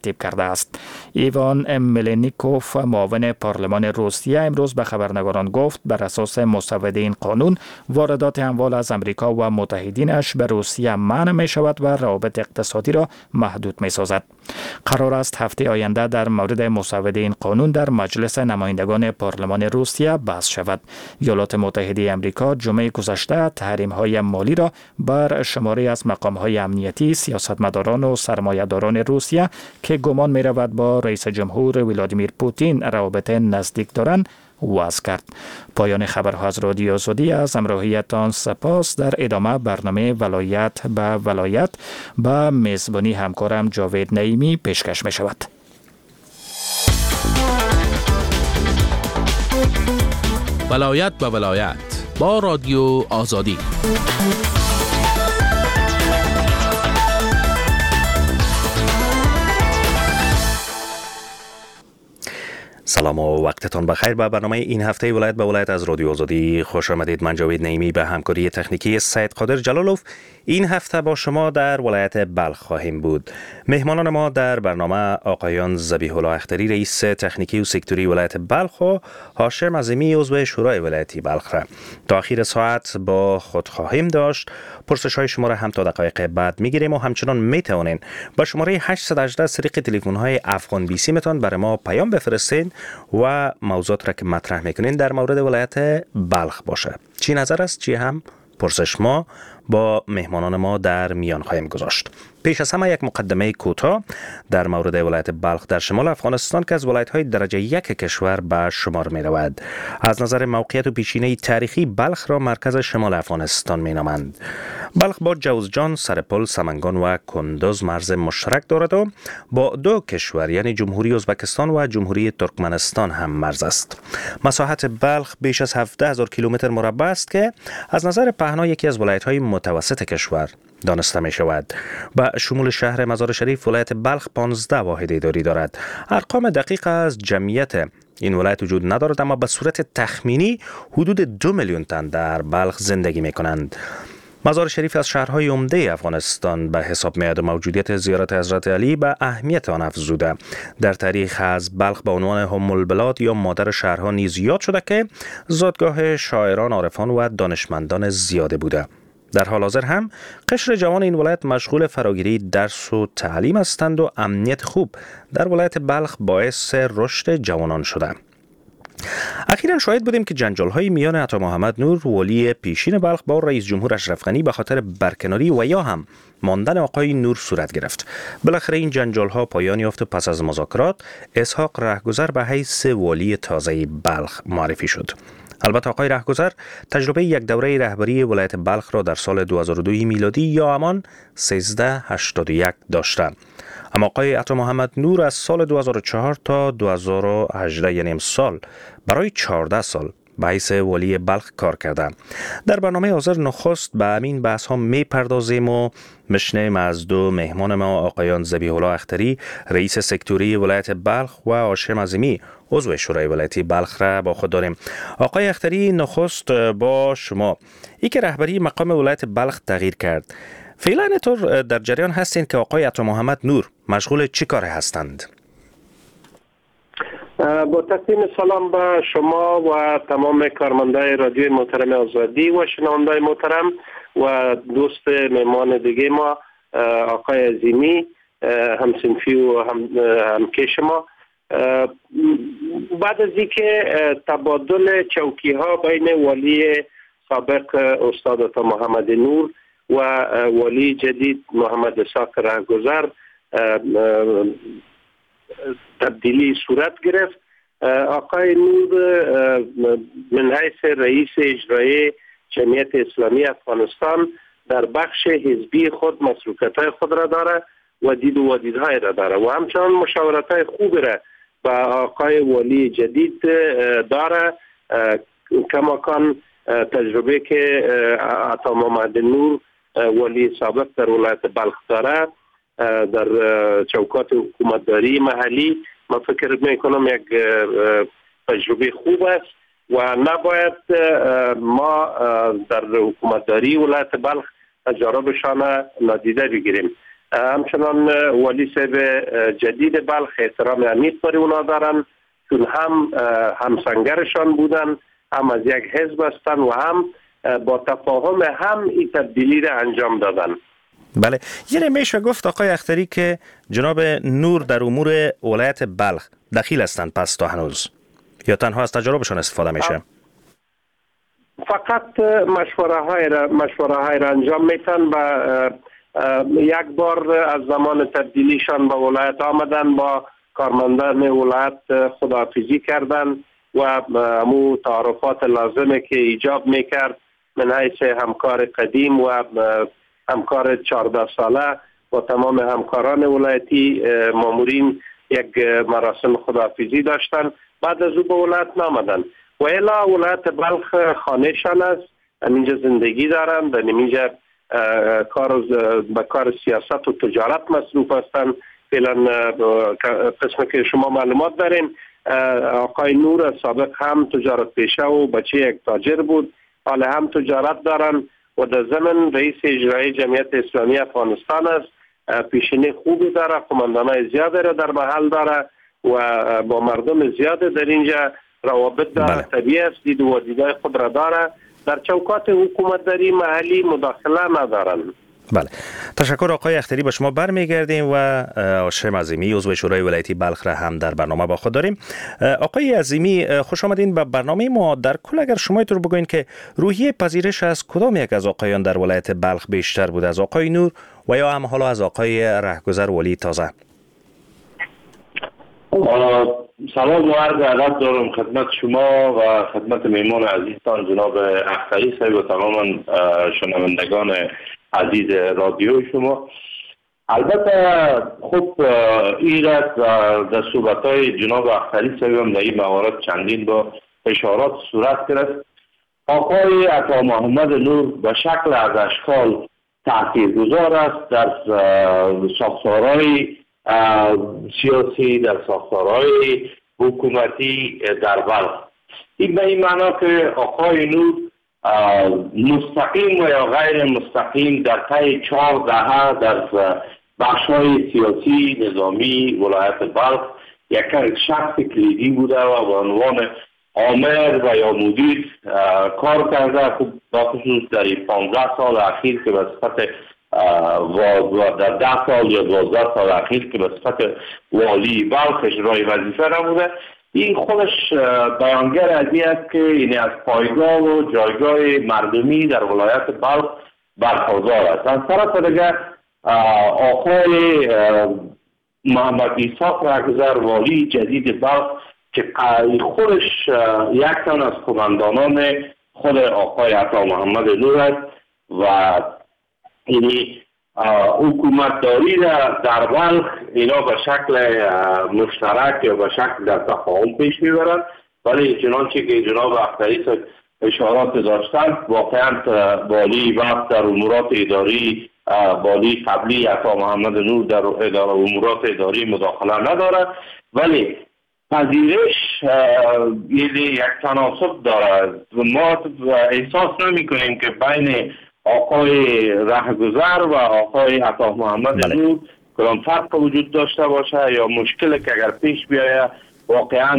ترتیب کرده است. ایوان ملینیکوف معاون پارلمان روسیه امروز به خبرنگاران گفت بر اساس مسوده این قانون واردات اموال از امریکا و متحدینش به روسیه منع می شود و روابط اقتصادی را محدود می سازد. قرار است هفته آینده در مورد مسوده این قانون در مجلس نمایندگان پارلمان روسیه بحث شود. ایالات متحده امریکا جمعه گذشته تحریم‌های مالی را بر شماری از مقام‌های امنیتی، سیاستمداران و سرمایه‌داران روسیه که گمان می‌رود با رئیس جمهور ولادیمیر پوتین روابط نزدیک دارند وضع کرد. پایان خبرها از رادیو آزادی. از همراهیتان سپاس. در ادامه برنامه ولایت به ولایت با میزبانی همکارم جاوید نعیمی پیشکش می شود. ولایت به ولایت با رادیو آزادی. سلام و وقتتان بخیر. به برنامه این هفته ولایت به ولایت از رادیو آزادی خوش آمدید. من جاوید نعیمی به همکاری تکنیکی سید قادر جلالوف این هفته با شما در ولایت بلخ خواهیم بود. مهمانان ما در برنامه آقایان ذبیح الله اختری رئیس تکنیکی و سکتوری ولایت بلخ و هاشم عظیمی عضو شورای ولایتی بلخ را تا آخر ساعت با خود خواهیم داشت. پرسش های شما را هم تا دقایق بعد میگیریم و همچنان میتوانین با شماره 818 از طریق تلفن های افغان بیسی متان برای ما پیام بفرستین و موضوعات را که مطرح میکنین در مورد ولایت بلخ باشه. چی نظر است چی هم پرسش ما با مهمانان ما در میان خواهیم گذاشت. پیش از همه یک مقدمه کوتاه در مورد ولایت بلخ در شمال افغانستان که از ولایت‌های درجه 1 کشور به شمار می‌رود. از نظر موقعیت و پیشینه تاریخی بلخ را مرکز شمال افغانستان می‌نامند. بلخ با جوزجان، سرپل، سمنگان و کندوز مرز مشترک دارد و با دو کشور یعنی جمهوری ازبکستان و جمهوری ترکمنستان هم مرز است. مساحت بلخ بیش از 17000 کیلومتر مربع است که از نظر پهنا یکی از ولایت‌های متوسط کشور دانسته می شود. با شمول شهر مزار شریف ولایت بلخ 15 واحد اداری دارد. ارقام دقیق از جمعیت این ولایت وجود ندارد اما به صورت تخمینی حدود 2 میلیون تن در بلخ زندگی می کنند. مزار شریف از شهرهای عمده افغانستان به حساب میاد و موجودیت زیارت حضرت علی به اهمیت آن افزوده. در تاریخ از بلخ به عنوان ام البلاد یا مادر شهرها نیز یاد شده که زادگاه شاعران، عارفان و دانشمندان زیاده بوده. در حال حاضر هم قشر جوان این ولایت مشغول فراگیری درس و تعلیم هستند و امنیت خوب در ولایت بلخ باعث رشد جوانان شده. اخیراً شاهد بودیم که جنجال‌های میان عطا محمد نور والی پیشین بلخ با رئیس جمهور اشرف غنی به خاطر برکناری و یا هم ماندن آقای نور صورت گرفت. بالاخره این جنجال‌ها پایان یافت و پس از مذاکرات اسحاق رهگذر به حیث والی تازه بلخ معرفی شد. البته آقای رهگذر تجربه یک دوره رهبری ولایت بلخ را در سال 2002 میلادی یا همان 1381 داشته. اما آقای عطا محمد نور از سال 2004 تا 2018 یعنی امسال برای 14 سال به حیث والی بلخ کار کرده. در برنامه حاضر نخست به همین بحث ها می پردازیم و مشنیم از دو مهمان ما آقایان ذبیح الله اختری رئیس سکتوری ولایت بلخ و هاشم عظیمی عضو شورای ولایتی بلخ را با خود داریم. آقای اختری نخست با شما. ای که رهبری مقام ولایت بلخ تغییر کرد. فعلا اینطور در جریان هستین که آقای عطا محمد نور مشغول چی کار هستند؟ با تقدیم سلام به شما و تمام کارمندای رادیوی محترم آزادی و شنوندای محترم و دوست مهمان دیگه ما آقای عظیمی همسنفی و همکش ما. بعد از اینکه تبادل چوکی ها بین والی سابق استاد عطا محمد نور و والی جدید محمد اسحاق رهگذر تبدیلی صورت گرفت، آقای نور من حیث رئیس اجرایی جمعیت اسلامی افغانستان در بخش حزبی خود مسئولیت‌های خود را داره و دید و دیدهای را داره و همچنان مشاورت‌های خوبی را با آقای والی جدید داره. کماکان تجربه که عطا محمد نور والی سابق در ولایت بلخ داره در چوکات حکومتداری محلی، من فکر میکنم یک تجربه خوب است و نباید ما در حکومتداری ولایت بلخ تجاربشان نادیده بگیریم. همچنان والی صاحب جدید بلخ احترام عمیق برای اونا دارن، چون هم همسنگرشان بودن، هم از یک حزب هستن و هم با تفاهم هم این تبدیلی را انجام دادن. بله، یعنی میشه گفت آقای اختری که جناب نور در امور ولایت بلخ دخیل هستند پس تا هنوز، یا تنها از تجربهشان استفاده میشه؟ فقط مشوره های را انجام میتن و یک بار از زمان تبدیلیشان به ولایت آمدن، با کارمندان ولایت خداحافظی کردن و امو تعارفات لازمه که ایجاب میکرد من حیث همکار قدیم و همکار 14 ساله با تمام همکاران ولایتی مامورین یک مراسم خداحافظی داشتن. بعد از او به ولایت نامدن و الا ولایت بلخ خانهشان است، همینجا زندگی دارن، در اینجا کار سیاست و تجارت مصروف هستند. فعلا قسم که شما معلومات دارین، آقای نور سابق هم تجارت پیشه و بچه یک تاجر بود، حالا هم تجارت دارن و در ضمن رئیس اجرایی جمعیت اسلامی افغانستان است. پیشینه خوبی داره، قماندانای زیاده را در محل داره و با مردم زیاده در اینجا روابط داره. طبیعی است، دید و دیدای خود را داره. در چوکات حکومتداری محلی مداخله ندارن. بله، تشکر آقای اختری. با شما برمیگردیم و هاشم عظیمی عضو شورای ولایتی بلخ را هم در برنامه با خود داریم. آقای عظیمی، خوش آمدین به برنامه ما. در کل اگر شما اینطور بگوین که روحیه پذیرش از کدام یک از آقایان در ولایت بلخ بیشتر بود، از آقای نور و یا هم حالا از آقای رهگذر ولی تازه؟ سلام و عرض ادب دارم خدمت شما و خدمت میمان عزیزتان جناب اختری صاحب و تمام شنوندگان عزیز رادیو شما. البته خب این در صحبت‌های جناب اختری صاحب هم در این موارد چندین با اشارات صورت گرفت. آقای عطا محمد نور به شکل از اشکال تاثیرگذار است در ساختارهای سیاسی، در ساختارهای حکومتی در بلخ. این به این معنا که آقای نور مستقیم و یا غیر مستقیم در طی 4 دهه در بخش‌های سیاسی نظامی ولایت بلخ یک شخص کلیدی بوده و به عنوان آمر و یا مدیر کار کرده. خوب با خصوص در 15 سال اخیر که به صفت و در 10 سال یا 12 سال اخیر که به صفت والی بلخ اجرای وظیفه نموده. این خودش بیانگر از این است که این از پایگاه و جایگاه مردمی در ولایت بلخ برخوردار است. از طرف دیگر آقای محمد اسحاق رهگذر والی جدید بلخ که خودش یک تن از قماندانان خود آقای عطا محمد نور است و اینی حکومتداری در بلخ اینا به شکل مشترک یا به شکل در تفاهم پیش میبرند، ولی چنانچه که جناب اختری اشارات داشتند واقعا والی بلخ در امورات اداری والی قبلی عطا محمد نور در امورات اداری مداخله ندارد، ولی پذیرش یک تناسب دارد. ما احساس نمی کنیم که بین آقای رهگذر و آقای عطا محمد نور کدام فرق وجود داشته باشه یا مشکلی که اگر پیش بیاید واقعا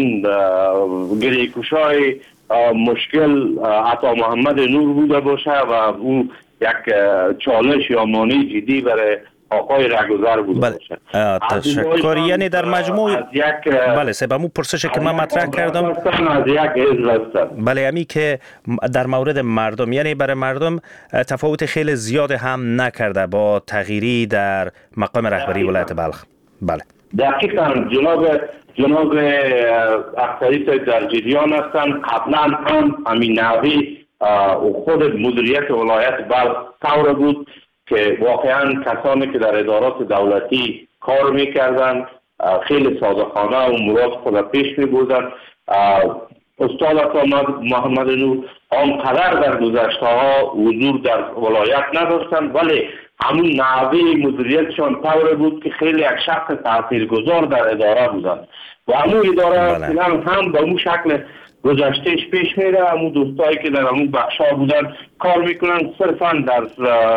گریه‌کشای مشکل عطا محمد نور بوده باشه و او یک چالش یا مانع جدی برای آقای رهگذر بوده باشه. تشکر. یعنی در مجموع بله سبمو پرسش که من مطرح کردم از یک حزب هستن. بله امی که در مورد مردم، یعنی برای مردم تفاوت خیلی زیاد هم نکرده با تغییری در مقام رهبری ولایت بلخ. بله دقیقاً جناب اختری صاحب در جریان هستن. قبلا هم همین نوعی خود مدیریت ولایت بلخ طور بود که واقعا کسانی که در ادارات دولتی کار میکردن خیلی صادقانه و مراد خود پیش میبردن. استاد عطا محمد نور آنقدر در گذشته ها حضور در ولایت نداشتن، ولی همون نحوه مدیریتشان طور بود که خیلی یک شخص تاثیرگذار در اداره بودن و همون اداره هم به اون شکل گذشتهش پیش میره. همون دوستایی که در همون بخشا بودن کار میکنن صرفا در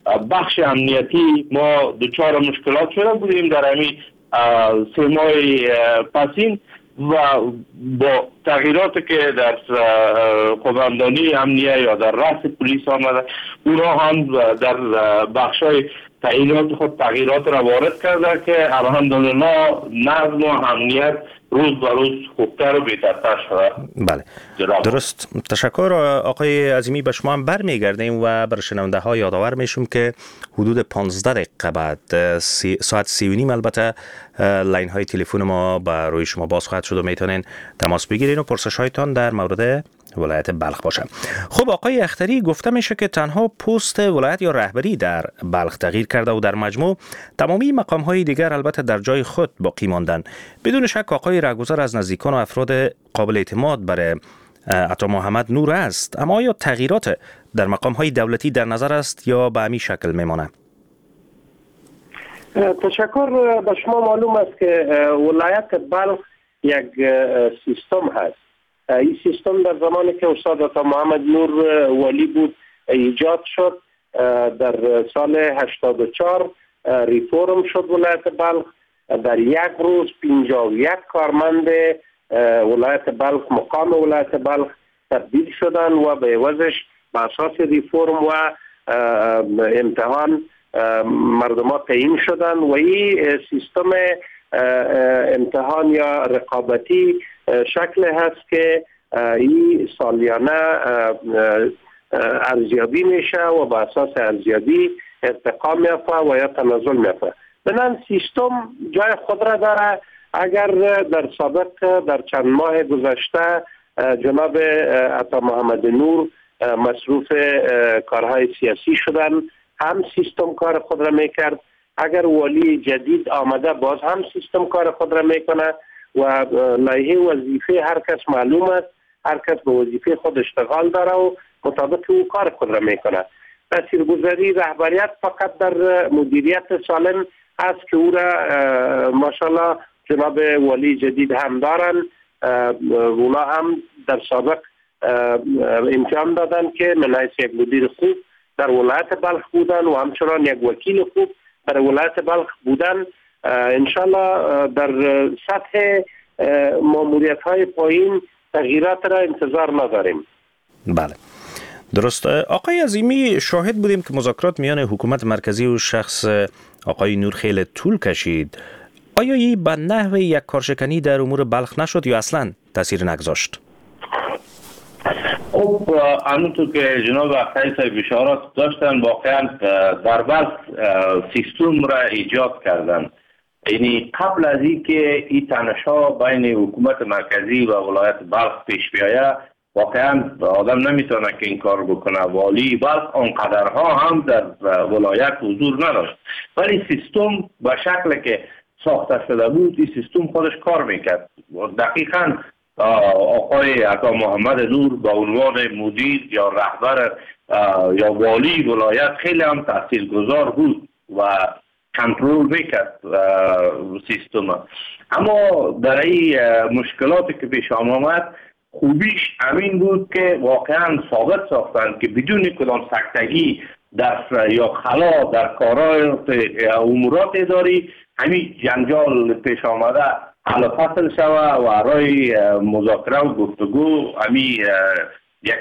بخش امنیتی ما دچار مشکلات شده بودیم در همین 3 ماه پسین و با تغییراتی که در قماندانی امنیه یا در رأس پلیس آمده، اونا هم در بخشای تعیینات خود تغییرات را وارد کرده که الحمدلله نظم و امنیت روز به روز خوبتر و بهترتر شده. بله درست. تشکر آقای عظیمی. به شما هم برمیگردیم و بر شنونده ها یادآور میشم که حدود 15 دقیقه بعد ساعت 3:30 البته لاین های تلفن ما به روی شما باز خواهد شد و میتونین تماس بگیرین و پرسش هایتان در مورد ولایت بلخ باشه. خب آقای اختری، گفته میشه که تنها پست ولایت یا رهبری در بلخ تغییر کرده و در مجموع تمامی مقام های دیگر البته در جای خود باقی ماندن. بدون شک آقای رهگذر از نزدیکان و افراد قابل اعتماد برای عطا محمد نور است، اما آیا تغییرات در مقام های دولتی در نظر است یا به همین شکل میمانه؟ تشکر. به شما معلوم است که ولایت بلخ یک سیستم هست. این سیستم در زمانی که استاد عطا محمد نور ولی بود ایجاد شد. در سال 84 ریفورم شد ولایت بلخ. در یک روز 51 کارمند ولایت بلخ مقام ولایت بلخ تبدیل شدن و به عوضش به اساس ریفورم و امتحان مردم ها تعیین شدن و این سیستم امتحان یا رقابتی شکل هست که این سالیانه ارزیابی میشه و به اساس ارزیابی ارتقا میفته و یا تنزل میفته. بنابراین سیستم جای خود را داره. اگر در سابق در چند ماه گذشته جناب عطا محمد نور مصروف کارهای سیاسی شدن، هم سیستم کار خود را میکرد. اگر ولی جدید آمده باز هم سیستم کار خود را میکنه و لایحه وظیفه هر کس معلوم است. هر کس به وظیفه خود اشتغال داره و مطابق او کار خود را میکنه. تاثیرگذاری رهبریت فقط در مدیریت سالم است که او را ماشاءالله جناب ولی جدید هم دارن. اونا هم در سابق امتحان دادن که من حیث یک مدیر خوب در ولایت بلخ بودن و همچنان یک وکیل خوب در ولایت بلخ بودن. انشالله در سطح ماموریت های پایین تغییرات را انتظار نداریم. بله درست. آقای عظیمی، شاهد بودیم که مذاکرات میان حکومت مرکزی و شخص آقای نور خیلی طول کشید. آیا این به نحو یک کارشکنی در امور بلخ نشد یا اصلا تاثیر نگذاشت؟ خب همونطور که جناب اختری صاحب اشارات داشتن، واقعا در بلخ سیستم را ایجاد کردن. یعنی قبل از این که این تنش‌ها بین حکومت مرکزی و ولایت بلخ پیش بیاید، واقعا آدم نمیتونه که این کار بکنه. والی بلخ آنقدرها هم در ولایت حضور نداشت، ولی سیستم به شکل که ساخته شده بود این سیستم خودش کار میکرد. دقیقاً آقای عطا محمد نور به عنوان مدیر یا رهبر یا والی ولایت خیلی هم تاثیرگذار بود و کنترل میکرد سیستم. اما در این مشکلاتی که پیش آمد، خوبیش همین بود که واقعا ثابت ساختند که بدون کدام سکتگی در یا خلا در کارهای امورات اداری همین جنجال پیش آمده حل فصل شوه و برای مذاکره و گفتگو همین یک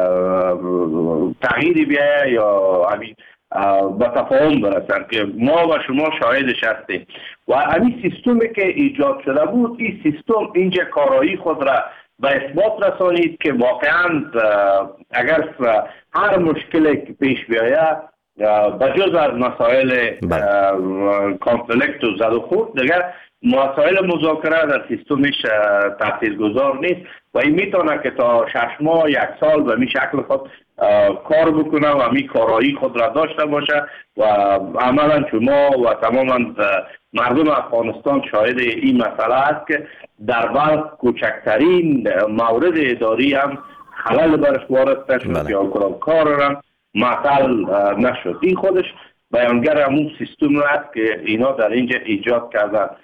تغییری بیاید یا همین به تفاهم برسند که ما و شما شاهدش هستیم. و همین سیستمی که ایجاد شده بود، این سیستم اینجا کارایی خود را به اثبات رسانید که واقعا اگر هر مشکلی که پیش بیاید بجز از مسائل کانفلیکت و زد و خورد، دیگر مسائل مذاکره در سیستمش تاثیرگذار نیست و این میتونه که تا 6 ماه 1 سال به می شکل خود کار بکنه و می کارایی خود را داشته باشه. و عملا شما و تماما مردم افغانستان شاهد این مسئله است که در بلخ کوچکترین مورد اداری هم خلل برش وارد نشد یا کار هم معطل نشد. این خودش بیانگر همون سیستم است که اینا در اینجا ایجاد کردن.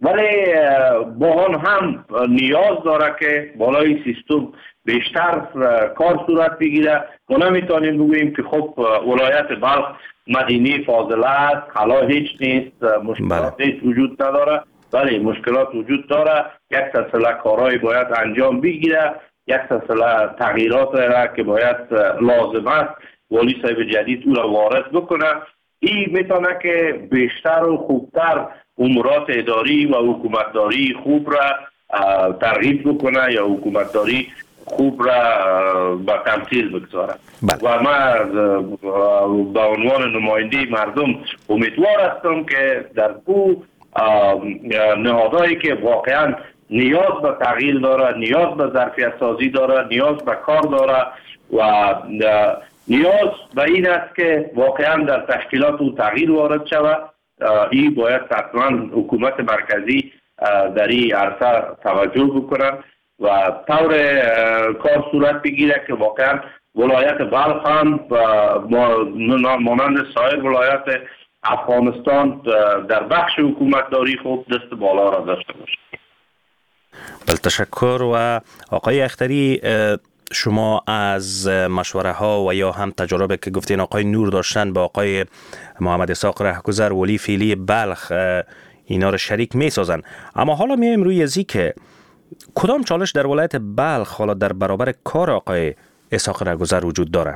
ولی با آن هم نیاز داره که بالای سیستم بیشتر کار صورت بگیره. ما نمیتونیم بگوییم که خب ولایت بلخ مدینه فاضله است، خلا هیچ نیست، مشکلات هیچ وجود نداره. بله مشکلات وجود داره. یک سلسله کارهای باید انجام بگیره، یک سلسله تغییرات را که باید لازم است والی صاحب جدید او را وارد بکنه. این میتونه که بیشتر و خوبتر امورات اداری و حکومتداری خوب را ترغیب بکنه یا حکومتداری خوب را به تمثیل بگذاره. و من به عنوان نماینده مردم امیدوار هستم که در او نهادهایی که واقعا نیاز به تغییر داره، نیاز به ظرفیت سازی داره، نیاز به کار داره و نیاز به این است که واقعا در تشکیلات او تغییر وارد شود. این باید حتما حکومت مرکزی در این عرصه توجه بکنه و طور کار صورت بگیره که واقعا ولایت بلخ هم مانند سایر ولایت افغانستان در بخش حکومتداری خوب دست بالا را داشته باشه. بله تشکر. و آقای اختری، شما از مشوره ها و یا هم تجربه که گفتین آقای نور داشتن با آقای محمد اسحاق رهگذر ولی فعلی بلخ اینا رو شریک می سازن، اما حالا میایم روی ازی که کدام چالش در ولایت بلخ حالا در برابر کار آقای اسحاق رهگذر وجود داره؟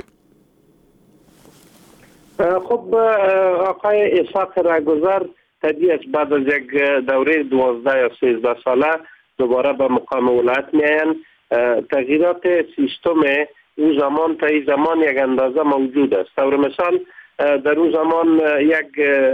خب آقای اسحاق رهگذر طبیعی است بعد از یک دوره 12 یا 13 ساله دوباره به مقام ولایت میاین. تغییرات سیستم او زمان تا این زمان یک اندازه موجود است. طور مثال در اون زمان یک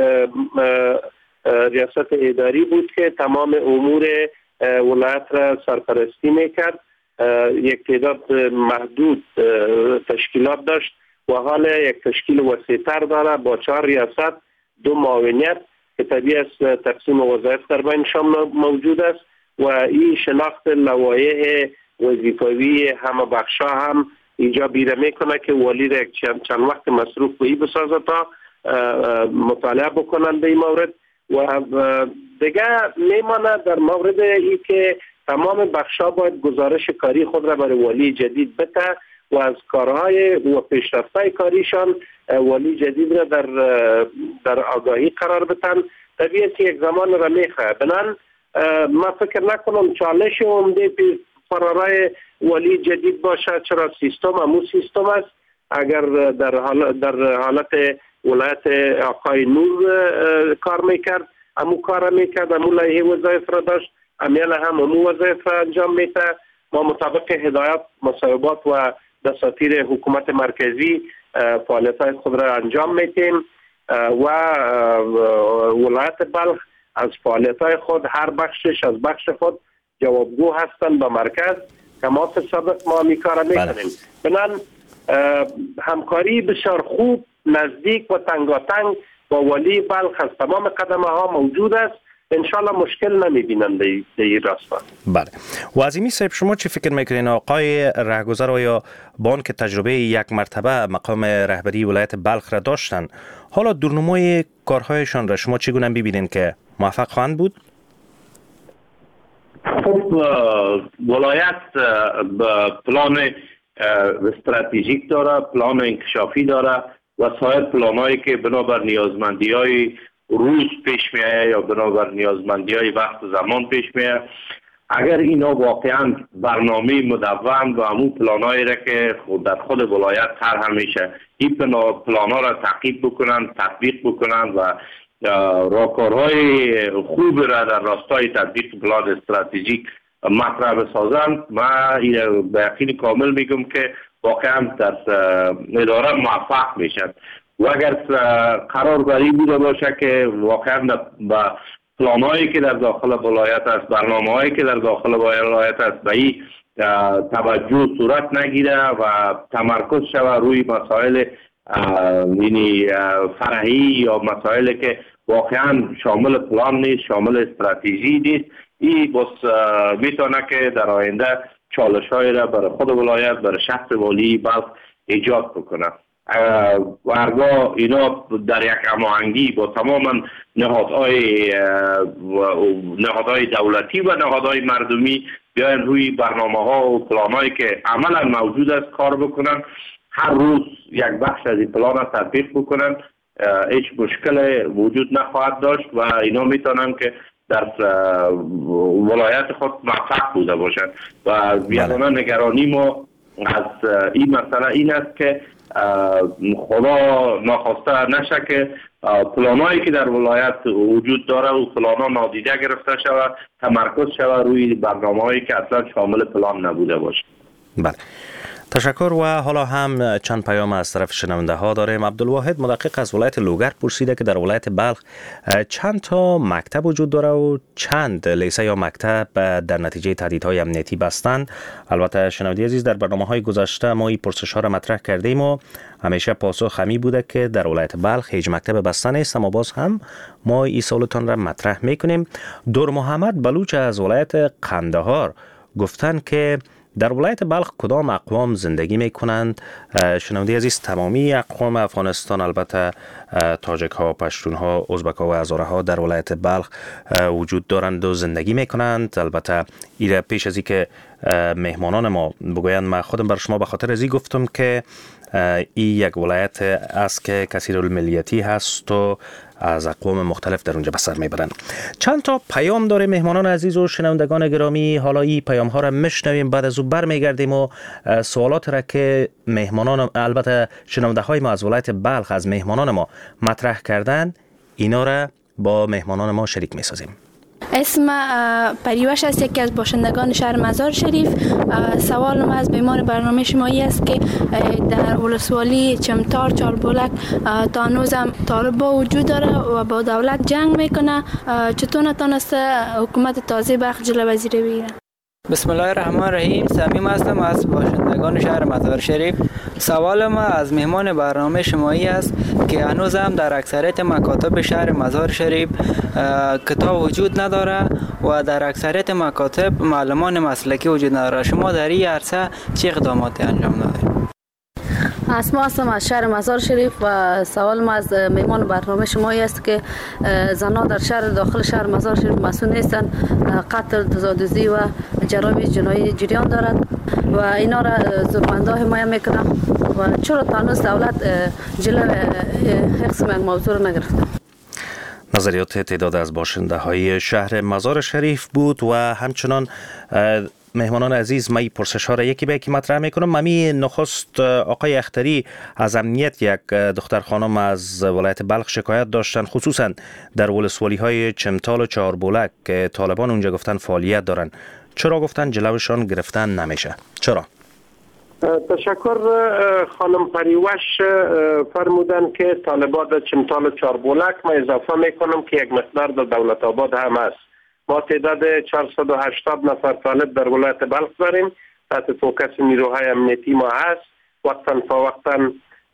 ریاست اداری بود که تمام امور ولایت را سرپرستی میکرد. یک تعداد محدود تشکیلات داشت و حال یک تشکیل وسیع‌تر داره با 4 ریاست، 2 معاونیت که طبیعی است تقسیم وظایف در بینشان موجود است و این شناخت لوایح وظیفوی همه بخشا هم اینجا بیره میکنه که والی را چند وقت مصروف به این بسازه تا مطالعه بکنن به این مورد. و دیگه میمانه در مورد ای که تمام بخشا باید گزارش کاری خود را برای والی جدید بده و از کارهای و پیشرفت‌های کاریشان والی جدید را در آگاهی قرار بدن. طبیعی یک زمان را میخواه. بنان ما فکر نکنم چالش عمده فرارای والی جدید باشه، چرا سیستم همون سیستم است. اگر در حالت ولایت آقای نور کار میکرد همون کار میکرد، همون لایحه وظایف را داشت، امیل هم همون وظایف را انجام میده. ما مطابق هدایات، مصوبات و دساتیر حکومت مرکزی فعالیت‌های خود را انجام میدیم و ولایت بلخ از فعالیت‌های خود هر بخشش از بخش خود جوابگو هستند به مرکز که ما سابق ما میکار میکنیم. بنان همکاری بسیار خوب، نزدیک و تنگاتنگ با والی بلخ از تمام قدمه ها موجود است. انشالله مشکل نمیبینن در این راستا. بله. و عظیمی صاحب شما چی فکر میکنین آقای رهگذر آیا با آن که تجربه یک مرتبه مقام رهبری ولایت بلخ را داشتن، حالا دورنمای کارهایشان را شما چگونه ببینین که موفق خواهند بود؟ خب ولایت پلان استراتژیک داره، پلان انکشافی داره و سایر پلانایی که بنابر نیازمندی‌های روز پیش میایه یا بنابر نیازمندی‌های وقت و زمان پیش میایه. اگر اینا واقعا برنامه مدون و همون پلانایی را که در خود ولایت طرح میشه این پلانا را تعقیب بکنن، تطبیق بکنن و راهکارهای خوب را در راستای تطبیق پلان استراتژیک مطرح بسازند، من به یقین کامل میگم که واقعا در اداره موفق میشن. و اگر قرار بر این بوده باشه که واقعا به پلانهایی که در داخل ولایت است، برنامه‌هایی که در داخل ولایت است به این توجه صورت نگیره و تمرکز شود روی مسائل فرعی یا مسائلی که واقعا شامل پلان نیست، شامل استراتژی نیست، این بس میتونه که در آینده چالش‌هایی را برای خود ولایت، برای شخص والی بلخ ایجاد بکنه. و هرگاه اینا در یک هماهنگی با تمام نهادهای دولتی و نهادهای مردمی بیاین روی برنامه ها و پلان هایی که عملا موجود است کار بکنن، هر روز یک بخش از این پلان را تطبیق بکنن، هیچ مشکل وجود نخواهد داشت و اینا میتونن که در ولایت خود موفق بوده باشند. و بیانانه نگرانی ما از این مسئله این است که خدا ناخواسته نشه که پلانایی که در ولایت وجود داره و پلانا نادیده گرفته شود، تمرکز شود روی برنامه‌هایی که اصلا شامل پلان نبوده باشه. بله، تشکر. و حالا هم چند پیام از طرف شنونده ها داریم. عبدالواحد مدقق از ولایت لوگر پرسیده که در ولایت بلخ چند تا مکتب وجود داره و چند لیسه یا مکتب در نتیجه تهدیدهای امنیتی بستند. البته شنونده عزیز، در برنامه‌های گذشته ما این پرسش ها را مطرح کردیم و همیشه پاسخ همی بوده که در ولایت بلخ هیچ مکتب بسته نیست، اما باز هم ما این سوالتان را مطرح میکنیم. دور محمد بلوچ از ولایت قندهار گفتن که در ولایت بلخ کدام اقوام زندگی می کنند؟ شنونده عزیز، تمامی اقوام افغانستان، البته تاجک ها، پشتون ها، ازبک ها و هزاره ها در ولایت بلخ وجود دارند و زندگی می کنند. البته ایره پیش از این که مهمانان ما بگویند، من خودم بر شما به خاطر ازی گفتم که این یک ولایت است که کثیر الملیتی هست و از اقوام مختلف در اونجا به سر میبرند. چند تا پیام داره مهمانان عزیز و شنوندگان گرامی. حالا این پیام ها را میشنویم، بعد از او برمیگردیم و سوالات را که مهمانان، البته شنونده های ما از ولایت بلخ از مهمانان ما مطرح کردن، اینا را با مهمانان ما شریک میسازیم. اسم پریوش است، یکی از باشندگان شهر مزار شریف. سوال ما از میهمان برنامه شما است که در ولسوالی چمتار چاربولک تا هنوز هم طالبا وجود داره و با دولت جنگ میکنه. چطور نتونسته حکومت تازه بلخ جلو وزیری بگیره؟ بسم الله الرحمن الرحیم. صمیم هستم از باشندگان شهر مزار شریف. سوال ما از مهمان برنامه شمایی است که هنوز هم در اکثریت مکاتب شهر مزار شریف کتاب وجود نداره و در اکثریت مکاتب معلمان مسلکی وجود نداره. شما در این عرصه چه اقداماتی انجام دادید؟ اسما هستم از شهر مزار شریف و سوال ما از مهمان برنامه شما است که زنان در شهر داخل شهر مزار شریف مسئول نیستند. قتل، تزادوزی و جرایم جنایی جریان دارد و اینا را زورمندا حمایت میکنند و چرا تا هنوز دولت جلو حفظ یک موضوع را نگرفته؟ نظریات تعداد از باشنده های شهر مزار شریف بود و همچنان مهمانان عزیز، من پرسش ها را یکی به یکی مطرح میکنم. ممی نخست آقای اختری از امنیت یک دختر خانم از ولایت بلخ شکایت داشتن، خصوصا در ولسوالی های چمتال و چهاربولک که طالبان اونجا گفتن فعالیت دارن. چرا گفتن جلوشان گرفتن نمیشه؟ چرا؟ تشکر. خانم پریوش فرمودن که طالبان در چمتال و چهاربولک، ما اضافه میکنم که یک مقدار در دولت آباد هم است. ما تعداد 480 نفر طالب در ولایت بلخ داریم، تحت فوکس نیروهای امنیتی ما هست. وقتا فوقتا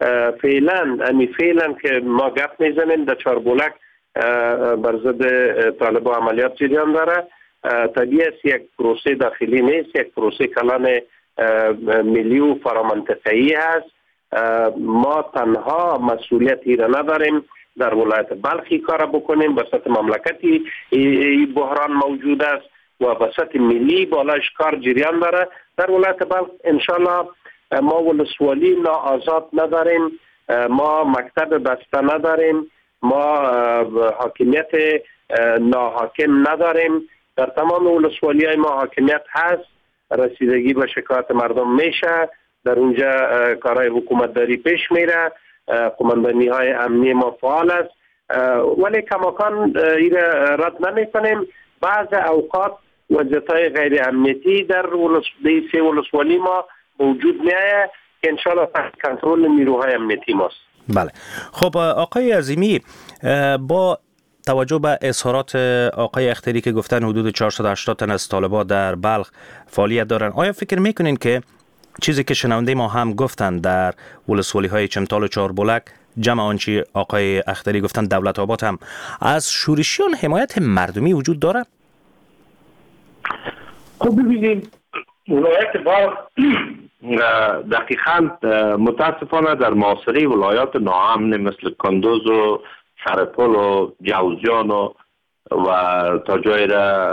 فعلا که ما گپ میزنیم در چهاربولک بر ضد طالبان عملیات جریان داره. طبیعی است یک پروسه داخلی نیست، یک پروسه کلان ملی و فرامنطقه‌ای هست. ما تنها مسئولیتی را نداریم در ولایت بلخی کار بکنیم، به سطح مملکتی بحران موجود است و به سطح ملی بالاش کار جریان داره. در ولایت بلخ انشالله ما ولسوالی ناآزاد نداریم، ما مکتب بسته نداریم، ما حاکمیت ناحاکم نداریم. در تمام ولسوالی های ما حاکمیت هست، رسیدگی به شکایت مردم میشه، در اونجا کارهای حکومت داری پیش میره، قماندانی های امنی ما فعال است، ولی کماکان این رد نمی کنیم. بعض اوقات وضعیت‌های غیر امنیتی در سه ولسوالی ما وجود میآید که انشاءالله تحت کنترل نیروهای امنیتی ماست. بله. خب آقای عظیمی، با توجه به اظهارات آقای اختری که گفتن حدود 480 تن از طالبان در بلخ فعالیت دارن، آیا فکر میکنین که چیزی که شنونده ما هم گفتن در ولسوالی های چمتال و چهاربولک، جمع آنچه آقای اختری گفتن دولت آباد، هم از شورشیان حمایت مردمی وجود داره؟ خب ببینید، ولایت بلخ دقیقاً متاسفانه در معاصره ولایات ناامن مثل کندوز و سرپل و جوزجان و تا جای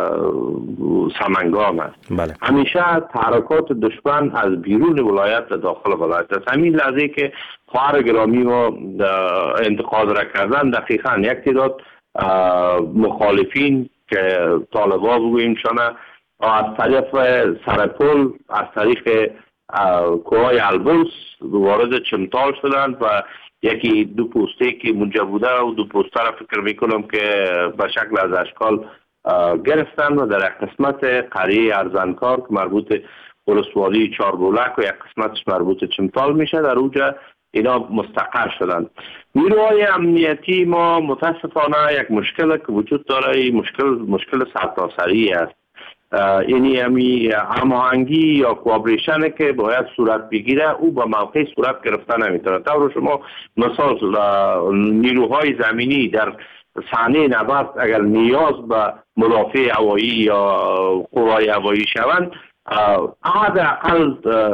سمنگان است. بله. همیشه تحرکات دشمن از بیرون ولایت و داخل ولایت است. همین لحظه که خواهر گرامی ما انتقاد را کردن، دقیقاً یک تعداد مخالفین که طالبا بگوییم شانه از طریق سرپل، از طریق کوهای البرز وارد چمتال شدند و یکی دو پوسته که منجا بوده و دو پوسته را فکر میکنم که به شکل از اشکال گرفتن و در یک قسمت قریه ارزنکار که مربوط ولسوالی چاربولک و یک قسمتش مربوط چمتال میشه در اونجا اینا مستقر شدند. نیروهای امنیتی ما متاسفانه یک مشکل که وجود داره، این مشکل سرتاسری است. یعنی هماهنگی یا کوآپریشن که باید صورت بگیره او با موقع صورت گرفتن نمیتونه. طور شما مثال نیروهای زمینی در صحنه نبرد اگر نیاز به مدافع هوایی یا قوای هوایی شوند، حداقل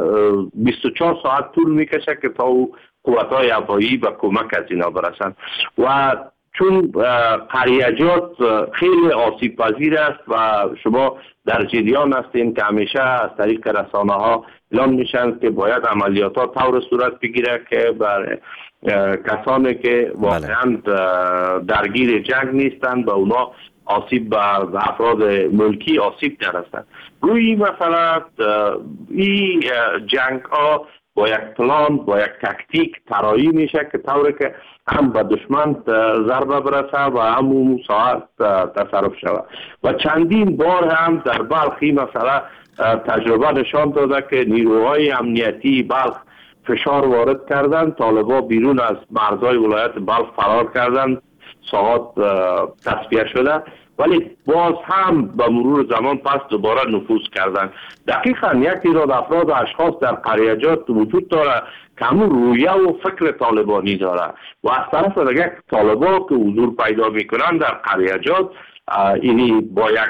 24 ساعت طول میکشه که تا قوت‌های هوایی به کمک از اینا برسند و چون قریجات خیلی آسیب پذیر است و شما در جریان هستین که همیشه از طریق رسانه ها اعلام میشن که باید عملیات ها طور صورت بگیره که بر کسانی که واقعا درگیر جنگ نیستند و اونا آسیب به افراد ملکی آسیب نرسند. روی مثلا این جنگ ها با یک پلان، با یک تکتیک طراحی میشه که طوری که هم به دشمن ضربه برسه و هم اون ساعت تصرف شود و چندین بار هم در بلخ مثلا تجربه نشان داده که نیروهای امنیتی بلخ فشار وارد کردن، طالبا بیرون از مرزهای ولایت بلخ فرار کردن، ساعات تصفیه شده ولی باز هم به مرور زمان پس دوباره نفوذ کردن. دقیقاً یک تعداد افراد و اشخاص در قریجات وجود داره که همون رویه و فکر طالبانی داره و از طرف دیگه طالبا که حضور پیدا میکنن در قریجات اینی با یک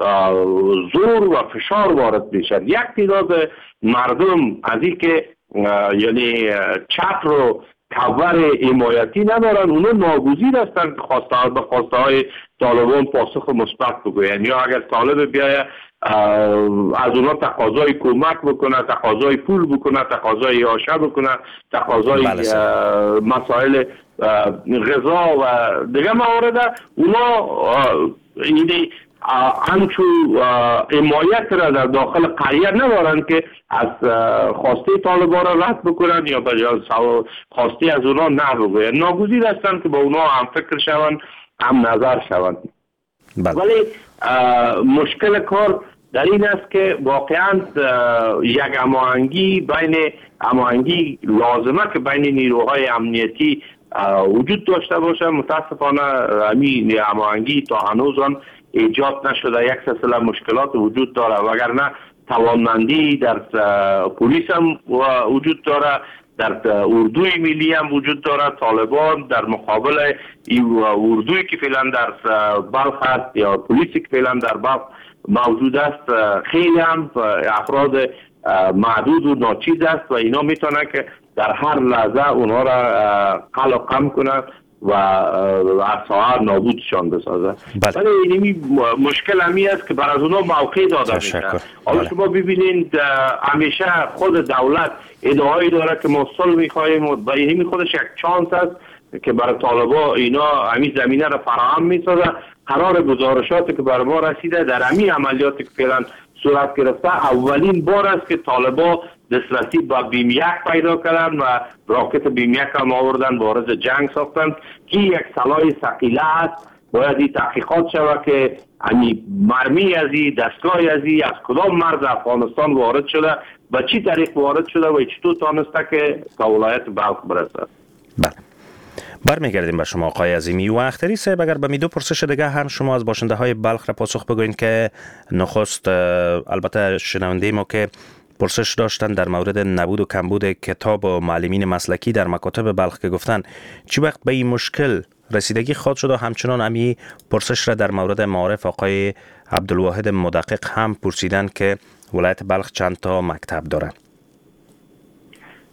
زور و فشار وارد میشن. یک تعداد مردم از این که یعنی چپ رو کور حمایتی ندارن، اونا ناگزیر هستن که به خواسته های طالبان پاسخ مثبت بگوین یا اگر طالب بیایه از اونا تقاضای کمک بکنه، تقاضای پول بکنه، تقاضای آشه بکنه، تقاضای مسائل غذا و دیگه موارد، اونا اینی همچو حمایت را در داخل قریه ندارن که از خواسته طالبان را رد بکنن یا به خواسته از اونا نه بگوین. ناگزیر هستن که با اونا هم فکر شوند هم نظر شوند. ولی مشکل کار در این است که واقعا یک هماهنگی لازمه که بین نیروهای امنیتی وجود داشته باشه. متاسفانه همین هماهنگی تا هنوز ایجاد نشده، یک سلسله مشکلات وجود داره وگرنه توانمندی در پلیس هم وجود داره، در اردوی ملی هم وجود داره. طالبان در مقابل اردوی که فعلا در بلخ است یا پلیسی که فعلا در بلخ موجود است خیلی هم افراد معدود و ناچیز است و اینا میتونه که در هر لحظه اونها را قلع و قم کنه و از ساعت نابودشان بسازه. ولی اینمی مشکل همی است که برای اونا موقع داده میشه. حالا شما ببینید همیشه خود دولت ادعایی داره که ما صلح میخواهیم و اینمی خودش یک چانس است که برای طالبا اینا همین زمینه را فراهم میسازه. قرار گزارشاتی که برای ما رسیده در همین عملیاتی که فعلا صورت گرفته اولین بار است که طالبا دسترسی با بیم 1 پیدا کردن و راکت بیم 1 هم آوردن وارد جنگ ساختن که یک سلاح ثقیله است. باید این تحقیقات شود که مرمی از این دستگاه از کدام مرز افغانستان وارد شده و چی طریق وارد شده و چطور تانسته که تا ولایت بلخ برسه. بله، برمیگردیم به شما آقای عظیمی و اختری صاحب. اگر به می دو پرسش دیگه هم شما از باشنده های بلخ را پاسخ بگوین که نخست البته شنونده ما که پرسش داشتن در مورد نبود و کمبود کتاب و معلمین مسلکی در مکاتب بلخ که گفتن چی وقت به این مشکل رسیدگی خواهد شد و همچنان امی پرسش را در مورد معارف آقای عبدالواحد مدقق هم پرسیدن که ولایت بلخ چند تا مکتب داره.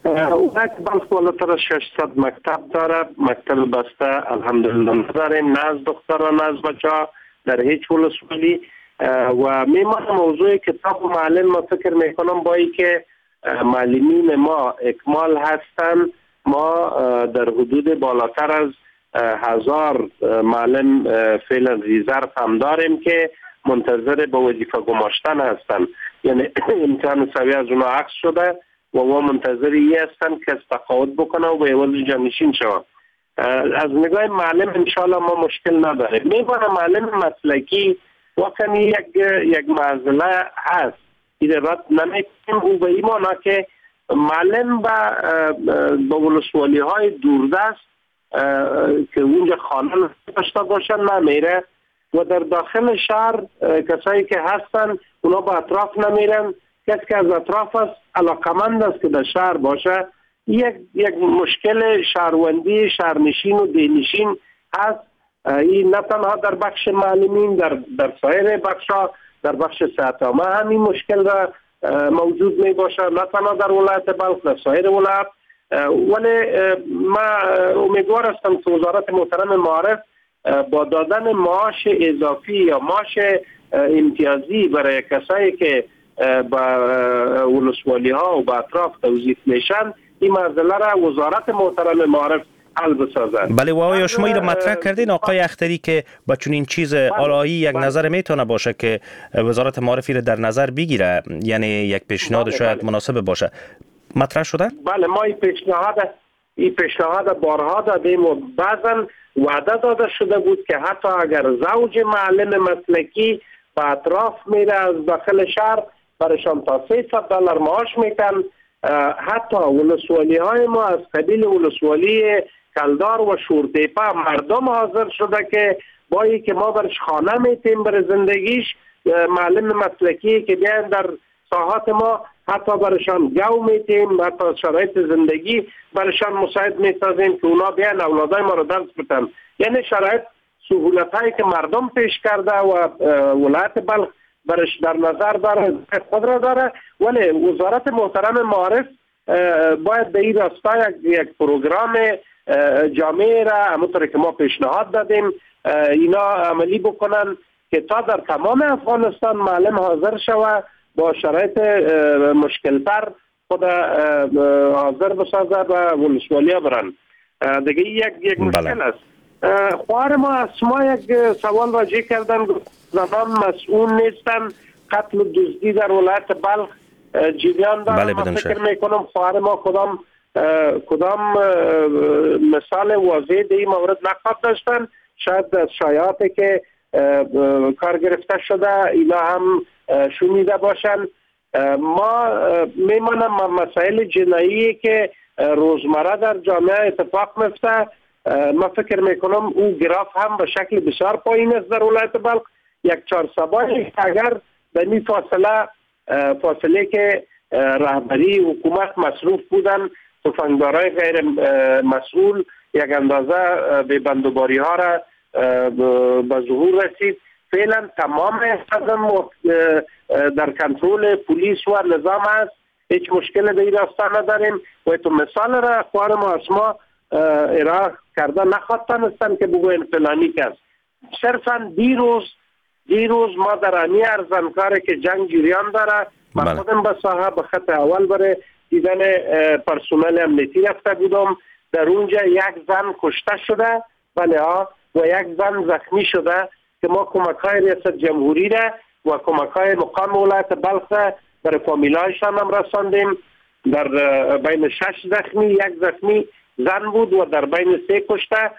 ولایت بلخ بالاتر از 600 مکتب داره. مکتب بسته الحمدلله نداریم، نه از دختران نه از بچه‌ها در هیچ ولسوالی. و میمان موضوع کتاب معلم ما فکر میکنم با ای که معلمین ما اکمال هستند، ما در حدود بالاتر از 1000 معلم فعلا ریزرو هم داریم که منتظر به وظیفه گماشتن هستند. یعنی امتحان سویه از اونا عکس شده و ما منتظر ای هستند که تقاعد بکنه و به عوض جانشین شود. از نگاه معلم انشاءالله ما مشکل نداره. میبانه معلم مسلکی واقعا یک معضله هست، این رد نمیکنیم. او به این معنی که معلم به ولسوالی های دوردست که اونجا خانه داشته باشن نمیره و در داخل شهر کسایی که هستن اونا به اطراف نمیرن. کسی که از اطراف است علاقمند است که در شهر باشه. یک مشکل شهروندی شهرنشین و دهنشین هست. این نه تنها در بخش معلمین، در سایر بخش‌ها، در بخش صحت عامه همین مشکل را موجود می باشه، نه تنها در ولایت بلخ، در سایر ولایت. ولی ما امیدوار هستم که وزارت محترم معارف با دادن معاش اضافی یا معاش امتیازی برای کسایی که با ولسوالی ها و با اطراف توظیف میشن این مسئله را وزارت محترم معارف حل بسازد. بله، و آیا شما این رو مطرح کردین آقای اختری که با چنین چیز آلایی یک نظر میتونه باشه که وزارت معارفی رو در نظر بگیره، یعنی یک پیشنهاد شاید مناسب باشه؟ مطرح شده؟ بله، ما این پیشنهاد بارها دادیم و بعضا وعده داده شده بود که حتی اگر زوج معلم مسلکی به اطراف میره از داخل شهر برشان تا $300 معاش میتن. حتی ولسوالی های ما از قبیل ولسوالی کلدار و شورتیپه مردم حاضر شده که با ای که ما برش خانه میتیم برای زندگیش، معلم مسلکی که بیاین در ساحات ما حتی برشان گو میتیم، حتی شرایط زندگی برشان مساعد میسازیم که اونا بیاین اولادای ما رو درس بتن. یعنی شرایط سهولت هایی که مردم پیش کرده و ولایت بلخ برش در نظر داره، خود را داره. ولی وزارت محترم معارف باید به این راستا یک پروگرام جامعه را همونطور که ما پیشنهاد دادیم اینا عملی بکنن که تا در تمام افغانستان معلم حاضر شود با شرایط مشکلتر خود حاضر بسازه و ولسوالی ها برن. دیگه یک مشکل است. خواهر ما از ما یک سوال راجع کردن، زنان مسئول نیستن، قتل و دزدی در ولایت بلخ جریان دارن. بله، من فکر میکنم خواهر ما کدام مثال واضح در این مورد نقاب داشتن. شاید از شایعاتی که کار گرفته شده اینا هم شنیده باشن. ما میمانم مسائل جنایی که روزمره در جامعه اتفاق میفته، ما فکر میکنم او گراف هم به شکل بسیار پایین است در ولایت بلخ. یک 4 سبایی اگر به این فاصله که رهبری حکومت مصروف بودن، تفنگدارای غیر مسئول یک اندازه به بندوباری ها را به ظهور رسید. فعلا تمام حزم در کنترل پلیس و نظام است، هیچ مشکل به این راستا نداریم. و تو مثال را خواهر ما از ما ارائه کرده نخواستن هستن که بگوین فلانی کس. صرفا دیروز ما در امی ارزنکاره که جنگ جریان داره، من خودم به ساحه به خط اول برای دیدن پرسونل امنیتی رفته بودم. در اونجا یک زن کشته شده و یک زن زخمی شده که ما کمک‌های ریاست جمهوری را و کمک‌های مقام ولایت بلخ برای فامیلایشان هم رساندیم. در بین 6 زخمی، یک زخمی زن بود و در بین 3 کشته،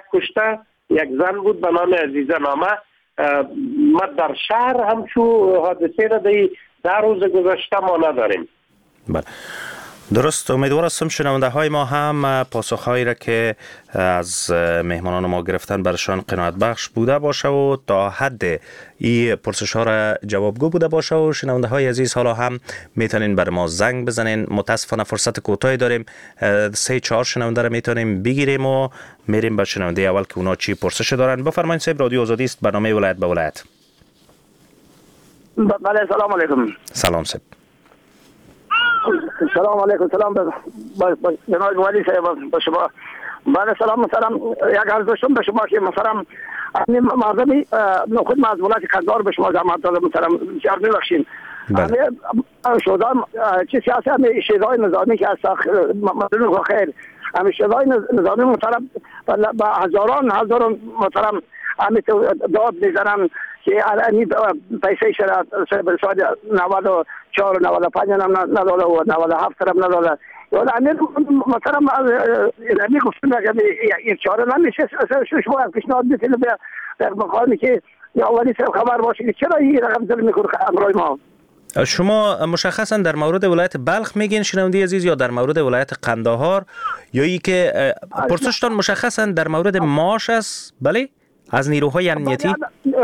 یک زن بود به نام عزیزه نامه. ما در شهر همچون حادثه را در روز گذشته ما نداریم. بله، درست. امیدوار هستم شنونده های ما هم پاسخهایی را که از مهمانان ما گرفتن برشان قناعت بخش بوده باشه و تا حد این پرسش ها را جوابگو بوده باشه. و شنونده های عزیز حالا هم میتونین بر ما زنگ بزنین. متاسفانه فرصت کوتاهی داریم، 3-4 شنونده را میتونیم بگیریم و میریم به شنونده اول که اونا چی پرسش دارن. بفرمایید صاحب، رادیو آزادی است، برنامه ولایت به ولایت. بله، سلام علیکم. سلام صاحب. سلام علیکم. سلام به جناب والی صاحب به شما. بعد سلام یک عرض داشتم به شما که مثلا مردمی خود ما از ولایت قندهار به شما زحمت دادم مثلا بسیار میبخشیم. شدم چه سیاسی همه شیدای نظامی که از مدنون خیر همه شیدای نظامی محترم با هزاران محترم همه داد میزنن که الانی پیسه شرط به ساعت 94 و 95 هم نداده و 97 هم نداده. امیر مثلا امیر گفتم که این چاره نمیشه. شما از پیشنهاد میتونید در مقامی که اولی صاحب خبر باشه که چرا این رقم ظلم میکنه امرای ما. شما مشخصا در مورد ولایت بلخ میگین شنونده عزیز یا در مورد ولایت قندهار یا ای که پرسشتان مشخصا در مورد معاش است؟ بله از نیروهای امنیتی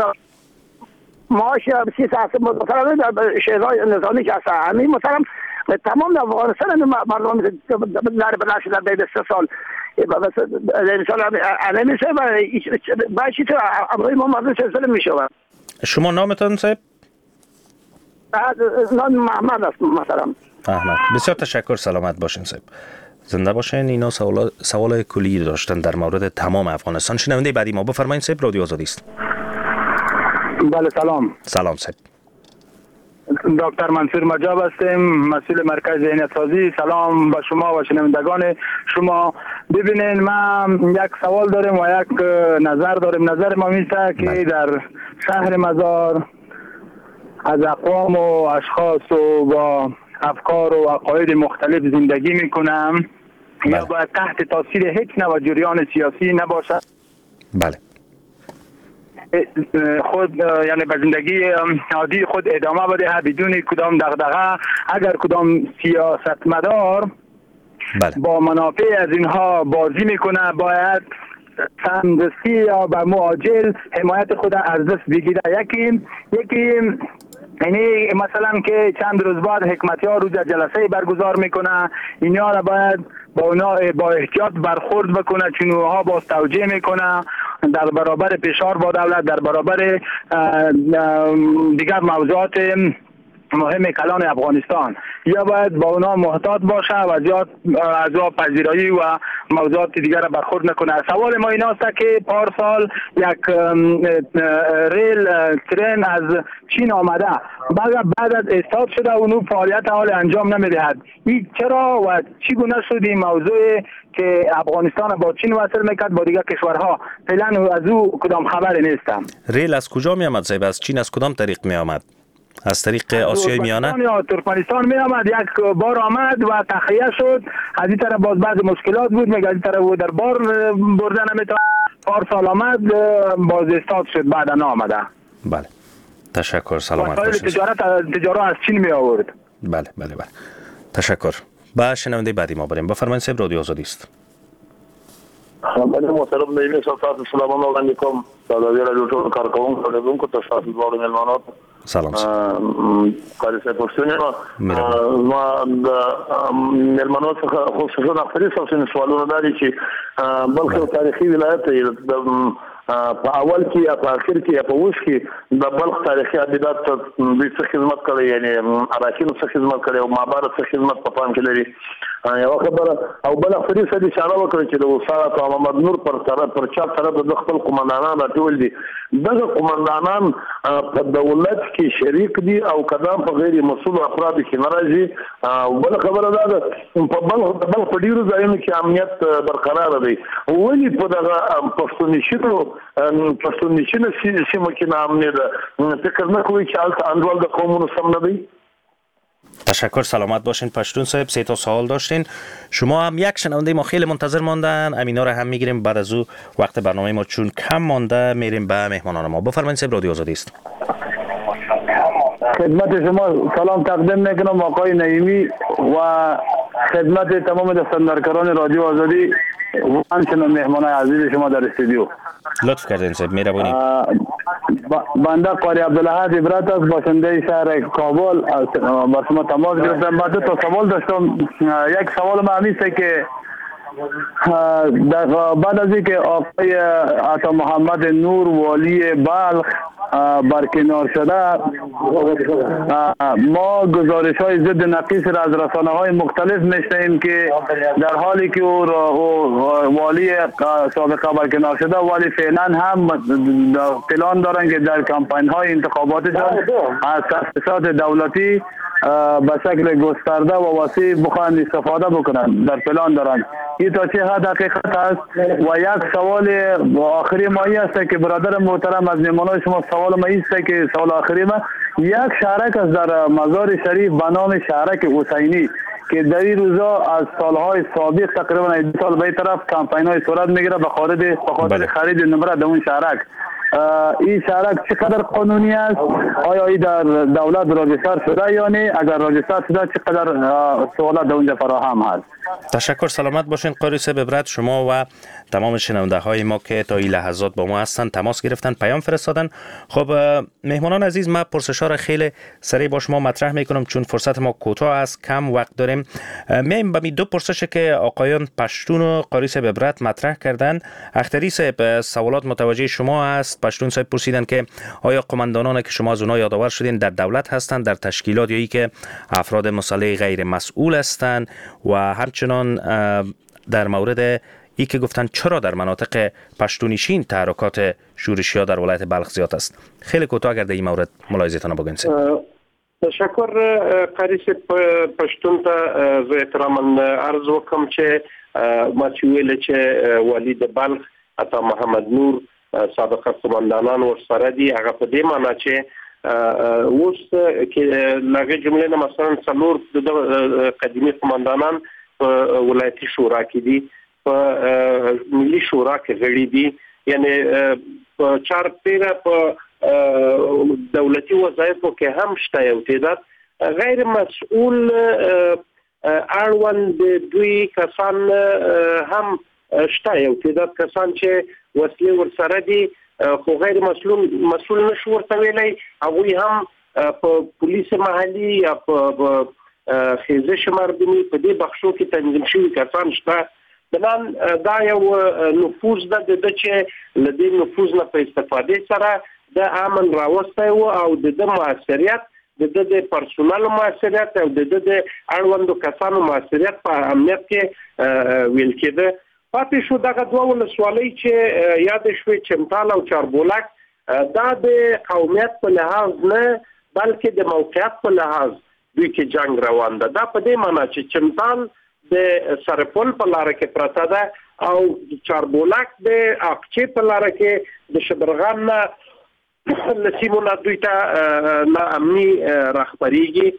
معاش بسیار است مثلا شهرهای نظامی که هست همین مثلا تمام افغانستان مردم در بلند شده بعد 3 سال مثلا الان میشه با چی تو امروز ما مردم چه ظلم میشه. شما نامتون صاحب؟ نام محمد است مثلا. احمد. بسیار تشکر. سلامت باشین صاحب. زنده باشین. اینا سوال کلی داشتن در مورد تمام افغانستان. شنونده بعدی ما بفرمایید صاحب. رادیو آزادی است. بله سلام. سلام صاحب. دکتر منصور مجاب هستیم، مسئول مرکز ذهنیت سازی. سلام به شما و شنوندگان شما. ببینین ما یک سوال داریم و یک نظر داریم. نظر ما میشه که در شهر مزار از اقوام و اشخاص و با افکار و عقاید مختلف زندگی میکنم یا باید تحت تاثیر هیچ نوع جریان سیاسی نباشد. بله. خود یعنی به زندگی عادی خود ادامه بده بدون کدام دغدغه. اگر کدام سیاستمدار با منافع از اینها بازی میکنه باید سمدستی یا به معاجل حمایت خود از دست بگیره. یکی یعنی مثلا که چند روز بعد حکمتیار روز جلسه برگزار میکنه، اینا را باید با احتیاط برخورد بکنه چون اونها باز توجیه میکنه در برابر فشار با دولت، در برابر دیگر موضوعات مهم کلان افغانستان. یا باید با اونا محتاط باشه و زیاد از پذیرایی و موضوعات دیگر برخورد نکنه. سوال ما این است که پارسال یک ریل ترین از چین آمده بعد از استارت شده اونو فعالیت حال انجام نمیدهد. این چرا و چی گونه شد این موضوع که افغانستان با چین وصل میکرد با دیگر کشورها؟ فعلا از او کدام خبری نیستم. ریل از کجا می آمد صاحب؟ از چین از کدام طریق می آمد؟ از طریق آسیای میانه یا ترکمنستان می آمد. یک بار آمد و تخلیه شد. از این طرف باز بعض مشکلات بود، میگه از این طرف در بار برده نمیتونه. پارسال آمد باز استاد شد بعدا آمده. بله تشکر. سلامت باشید. تجارت از چین می آورد. بله. تشکر. با شنونده بعدی ما بریم. بفرمایید صاحب. رادیو آزادی است. من محترم نایمی صاحب سلام علیکم. سلام علیکم کارکوونکو تاسو دوه ملمانات. سلام. قاری صاحب پوښتنه ما ملمانات خصوصا خپل څه سوالونه دي چې بلکې تاریخي ولایت په اول کې یا په اخر کې یا په وښ کې د بلخ تاریخي ابدات د څه خدمت کړي، یعنی اراکین څه خدمت کړي او مابار څه خدمت په پام کې لري. یو خبره او بل اخري څه دي اشاره وکړي چې د وسات او محمد نور پر چا طرف د خپل قومندانان ټول دي. دغه قومندانان په دولت کې شریک دي او کدام په غیر مسؤل افراد کې ناراضي. او بل خبره ده په بل په ډیرو ځایونو کې امنیت برقرار دی. ولی په دغه پښتونشینو سیمو کې نامنه ده. فکر نه کوي چې البته انډول د قومونو سم نه دی. تشکر. سلامت باشین پشتون صاحب. 3 تا سوال داشتین. شما هم یک شنونده ما خیلی منتظر ماندن. امینا رو هم میگیریم بعد از او وقت برنامه ما چون کم مانده میریم به مهمانان ما. بفرمایید صاحب. رادیو آزادی است. خدمت شما سلام تقدیم میکنم آقای نعیمی و خدمت تمام دستاندرکاران رادیو آزادی و همچنین مهمانان عزیز شما در استودیو. لطف کردین صاحب. مهربانی. بنده قاری عبدالحد عبرت است، باشنده شهر کابل. با شما تماس گرفتم. بعد 2 تا سوال داشتم. یک سوال ما همیشه که بعد از اینکه آقای عطا محمد نور والی بلخ برکنار شده، ما گزارش های ضد نقیص را از رسانه های مختلف میشنویم که در حالی که او والی سابقه برکنار شده، ولی فعلا هم پلان دارن که در کمپین های انتخاباتشان از تاسیسات دولتی به شکل گسترده و وسیع بخواهند استفاده بکنند. در پلان دارند. این تا چه حد حقیقت است؟ و یک سوال آخری مایی است که برادر محترم از مهمانان شما، سوال ما است که سوال آخری ما، یک شهرک است در مزار شریف به نام شهرک حسینی که در این روزا از سالهای سابق تقریبا 2 سال به طرف کمپین های صورت میگیره به خاطر خرید نمره در اون شهرک. این شهرک چقدر قانونی است؟ آیا این در دولت راجستر شده یا نه؟ اگر راجستر شده چقدر سوالات در اونجا فراهم هست؟ تشکر، سلامت باشین قاری صاحب عبرت. شما و تمام شنونده های ما که تا این لحظات با ما هستن، تماس گرفتن، پیام فرستادن. خب مهمانان عزیز، ما پرسش‌ها را خیلی سریع با شما مطرح میکنم چون فرصت ما کوتاه است، کم وقت داریم. میایم به می دو پرسشی که آقایان پشتون و قاری صاحب عبرت مطرح کردن. اختری صاحب، سوالات متوجه شما است. پشتون صاحب پرسیدن که آیا قماندانانی که شما از اونها یادآور شدین در دولت هستند، در تشکیلات، یا ای که افراد مسلح غیر مسئول هستند؟ و همچنان در مورد ای که گفتن چرا در مناطق پشتونیشین تحرکات شورشی‌ها در ولایت بلخ زیاد است. خیلی کوتاه اگر در این مورد ملاحظه‌تان بگین. تشکر قاری پشتون ته زه احتراما عرض وکم چې ما چې ویل چې والی د بلخ عطا محمد نور سابقه قماندانان ورسره دي، هغه په دې معنی چې اوس کې لږه جمله نه مثلا څلور د قدیمی قماندانان په ولایتي شورا کې دي، په ملي شورا کې غړي دي، یعنی په چار پیره په دولتي وظایفو کې هم شته یو تعداد غیر مسؤل اړوند دوی کسان هم شته، یو تعداد کسان چې وسلې ورسره دي خو غیر مسؤل نشو ورته ویلی، هغوی هم په پولیس محلي یا په خیزش مردمي په دې بخشو کې تنظیم شوي کسان شته. بنان دا یو نفوذ ده چې له دې نفوذ نه په استفادې سره د امن راوستی و او د موثریت د پرسونل موثریت او د اړوندو کسانو موثریت په امنیت کې ویل کېده. پاتې شو دغه دوه ولسوالۍ چې یاد شوې چمتال او چاربولک، دا د قومیت په لحاظ نه بلکې د موقعیت په لحاظ دوی کې جنگ روان ده. دا په دې معنی چې چمتال د سرپل په لاره کې پرته ده او چاربولک د اقچې په لاره کې د شبرغان نه لسیمونه دوی ته ناامني راخبرېږي.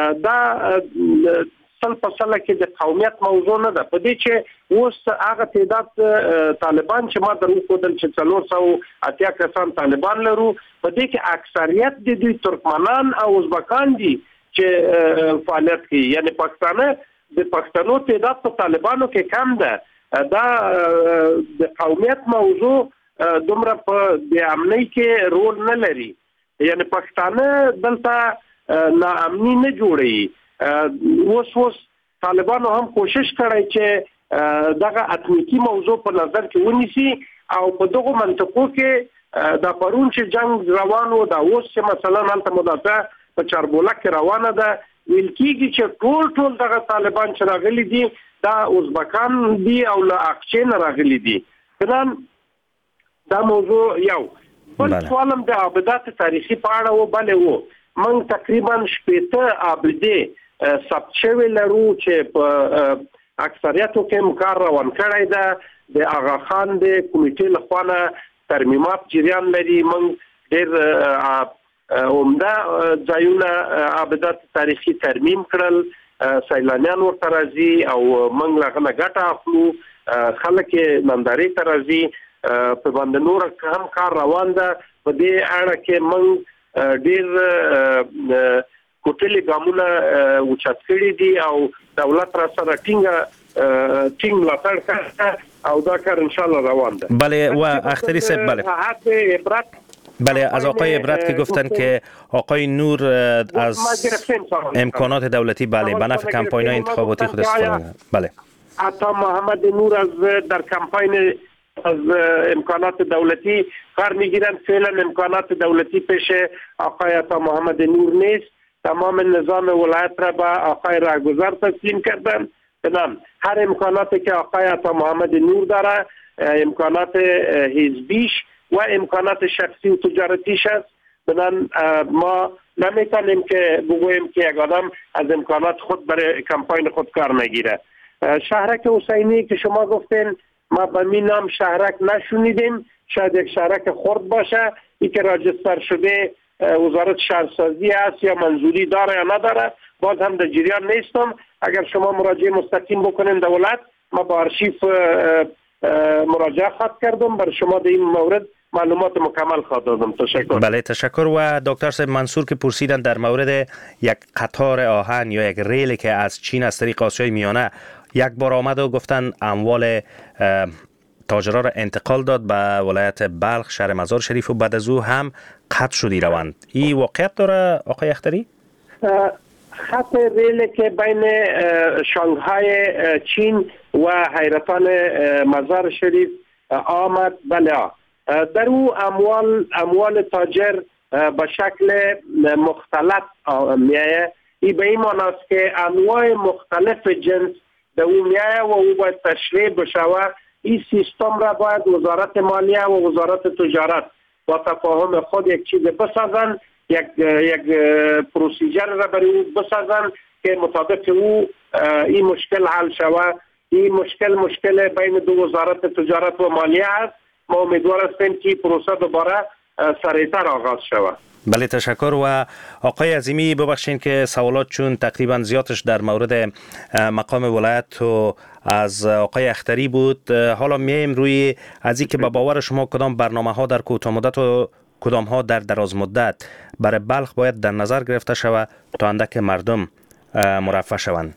دا سل په سله کې د قومیت موضوع نه ده، په دې چې اوس هغه تعداد طالبان چې ما درو کودل چې 480 کسان طالبان لرو، په دې کې اکثریت د دوی ترکمنان او ازبکان دي چې فعالیت کوي، یعنی د پښتنو تعداد په طالبانو کې کم ده. دا د قومیت موضوع دومره په د امنۍ کې رول نه لري، یعنی پښتانه دلته ناامني نه جوړوي. اوس طالبانو هم کوشش کړی چې دغه اتنیکي موضوع په نظر کې ونیسي او په دغه منطقو کې د پرون چې جنگ روان و، دا اوس چې مثلا هلته مدافع په چاربولک کې روانه ده، ویل کېږي چې ټول دغه طالبان چې راغلي دي دا ازبکان دي او له اقچې نه راغلي دي. بنان دا موضوع یو. بل سوال هم د آبدات تاریخي په اړه و. بلې و موږ تقریبا 80 آبدې ثبت شوي لرو چې په اکثریتو کې کار روان کړی ده. د آغا خان د کمیټې لخوا نه ترمیمات جریان لري. موږ ډېر عمده ځایونه آبدات تاریخي ترمیم کړل، سیلانیان ورته راځي او موږ له هغه نه ګټه اخلو، خلک یې نندارې ته راځي. په باندې نور هم کار روان ده. په دې اړه کې موږ ډېر کوټلي ګامونه اوچت کړي دي او دولت را سره ټینګ ملاتړ کوي او دا کار ان شاء الله روان ده. بله و اختری صاحب، بله از آقای عبرت که گفتن که آقای نور از امکانات دولتی بله به نفع کمپاین‌های انتخاباتی خود استفاده. بله عطا محمد نور از در کمپاین از امکانات دولتی کار میگیرند. فعلا امکانات دولتی پیش آقای عطا محمد نور نیست. تمام نظام ولایت را به آقای راهگذر تسلیم کردن. بنام هر امکاناتی که آقای عطا محمد نور داره، امکانات حزبیش و امکانات شخصی و تجارتیش است. بنام ما نمیتونیم که بگوییم که یک آدم از امکانات خود برای کمپاین خود کار نگیره. شهرک حسینی که شما گفتین، ما به می نام شهرک نشونیدیم. شاید یک شهرک خرد باشه، ای که راجستر شده وزارت شهرسازی است یا منظوری داره یا نداره، باز هم در جریان نیستم. اگر شما مراجعه مستقیم بکنین دولت، ما با آرشیف مراجعه خواهد کردم، برای شما در این مورد معلومات مکمل خواهد دادم. تشکر. بله تشکر. و دکتر صاحب منصور که پرسیدن در مورد یک قطار آهن یا یک ریلی که از چین از طریق آسیای میانه یک بار آمد و گفتن اموال تاجرها را انتقال داد به ولایت بلخ شهر مزار شریف و بعد از او هم قطع شدی روند. این واقعیت داره آقای اختری؟ خط ریلی که بین شانگهای چین و حیرتان مزار شریف آمد، بله، در او اموال تاجر به شکل مختلف میایه. این به این معنی است که انواع مختلف جنس در او میایه و او باید تشریح بشوه. این سیستم را باید وزارت مالیه و وزارت تجارت با تفاهم خود یک چیز بسازن، یک پروسیجر را برای او بسازن که مطابق او این مشکل حل شود. این مشکل بین دو وزارت تجارت و مالیه است. ما امیدوار هستیم که پروسه دوباره سریعتر آغاز شود. بله تشکر. و آقای عظیمی ببخشین که سوالات چون تقریبا زیادش در مورد مقام ولایت و از آقای اختری بود. حالا میایم روی از این که به باور شما کدام برنامه ها در کوتاه مدت و کدام ها در دراز مدت برای بلخ باید در نظر گرفته شود تا اندک مردم مرفه شوند؟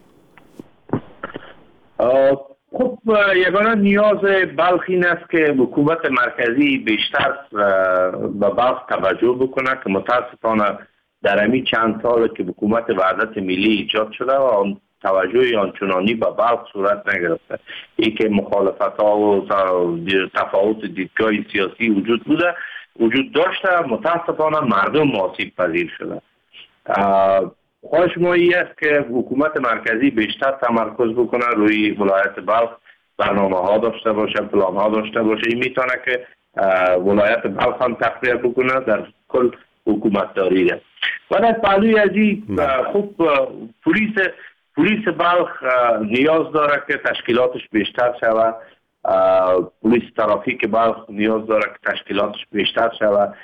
خب یگانه نیاز بلخ این است که حکومت مرکزی بیشتر به بلخ توجه بکنه که متاسفانه در همین چند سال که حکومت وحدت ملی ایجاد شده و آن توجه آنچنانی به بلخ صورت نگرفته. این که مخالفت ها و تفاوت دیدگاه سیاسی وجود داشته، متاسفانه مردم آسیب پذیر شده. خواهش ما این است که حکومت مرکزی بیشتر تمرکز بکنه روی ولایت بلخ، برنامه ها داشته باشه، پلان ها داشته باشه. این میتونه که ولایت بلخ هم تقویت بکنه در کل حکومت داری است. و در پهلوی از این خوب پلیس بلخ نیاز داره که تشکیلاتش بیشتر شود. پلیس ترافیک بلخ نیاز داره که تشکیلاتش بیشتر شود.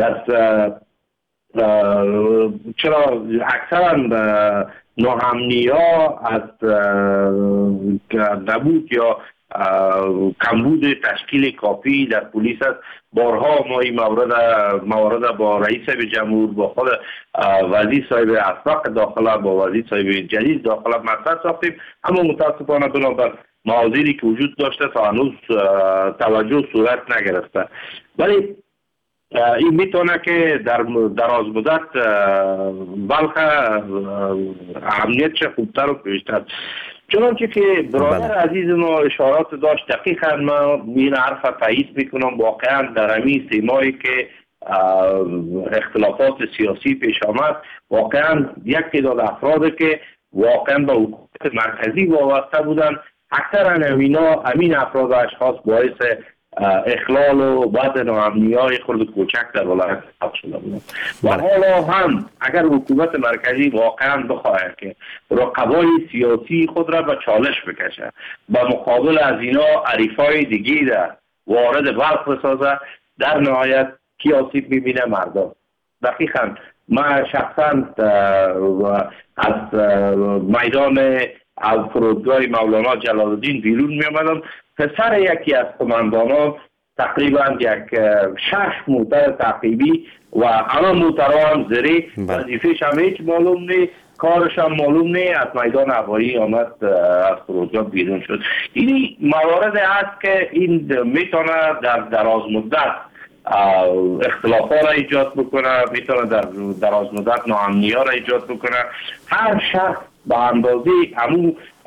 چرا اکثرا ناامنی ها از نبود یا کمبود تشکیل کافی در پلیس است. بارها ما این موارد با رئیس جمهور، با خود وزیر صاحب اسبق داخله، با وزیر صاحب جدید داخله مطرح ساختیم، اما متاسفانه بنابر معاذیری که وجود داشته تا هنوز توجه صورت نگرفته. ولی این میتونه که در دراز مدت بلخ امنیتش خوبتر و بیشتر. چنانچه که برادر عزیز ما اشارات داشت، دقیقا ما این حرف تایید میکنم. واقعا در همین سیمایی که اختلافات سیاسی پیش آمد، واقعا یک تعداد افراد که واقعا با حکومت مرکزی وابسته بودن، اکثرا همین افراد و اشخاص باعث اخلال و بعد ناامنی‌های خرد کوچک در ولایت بلخ شده بود. و حالا هم اگر حکومت مرکزی واقعا بخواهد که رقبای سیاسی خود را به چالش بکشه، به مقابل از اینا حریفای دیگی را وارد بلخ بسازه، در نهایت کی آسیب میبینه؟ مردم. دقیقاً من شخصا از میدان فرودگاه مولانا جلال الدین بیرون می آمدم. پسر یکی از قماندانان تقریبا یک 6 موتر تعقیبی و همه موترها هم زری، وظیفه‌ش هم هیچ معلوم نیست، کارش هم معلوم نیست، از میدان هوایی آمد از فرودگاه بیرون شد. این موارد است که این میتونه در دراز مدت اختلافات را ایجاد بکنه، میتونه در دراز مدت ناامنی ها را ایجاد بکنه. هر شخص به اندازه همون